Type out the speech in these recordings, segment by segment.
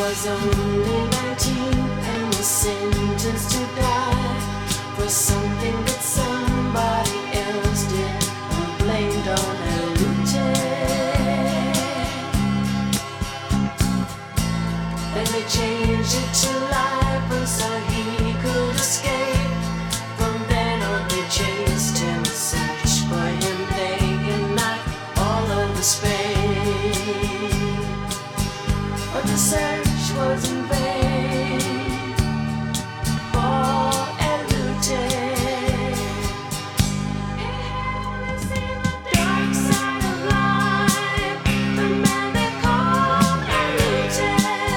was only 19 and was sentenced to die for something that somebody else did and blamed on Alute. Then they changed it to life and so he could escape. From then on they chased him, searched for him day and night all over Spain. But the search was in vain for Alute. Dark side of life, the man they call Alute.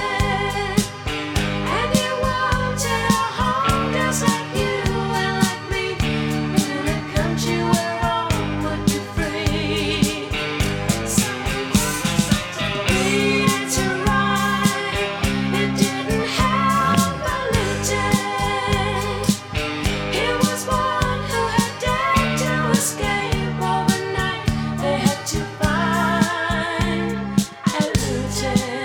And he wanted a home just like you and like me, in a country where all would be free. He had to ride, it didn't help Alute. He was one who had dared to escape overnight. They had to find Alute.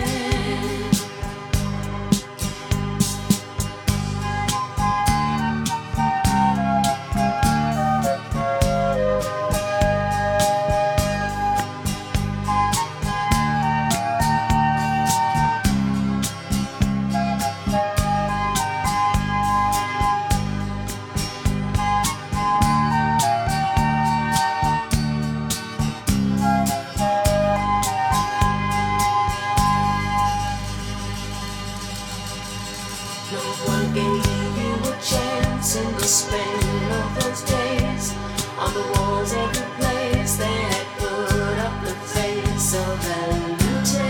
No one gave you a chance in the span of those days. On the walls every place they had put up the face of Alute.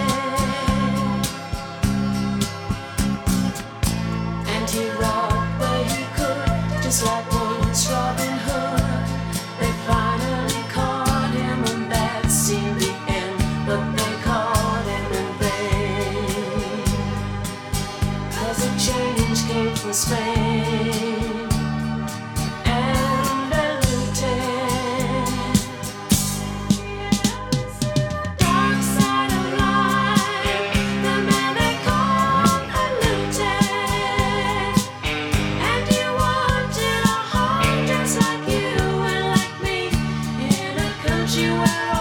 And he robbed where he could, just like once Robin Hood. They finally caught him and that seemed the end, but they caught him in vain. 'Cause a change came from Spain and Alute. Dark side of life, the man they called Alute. And he wanted a home just like you and like me, in a country where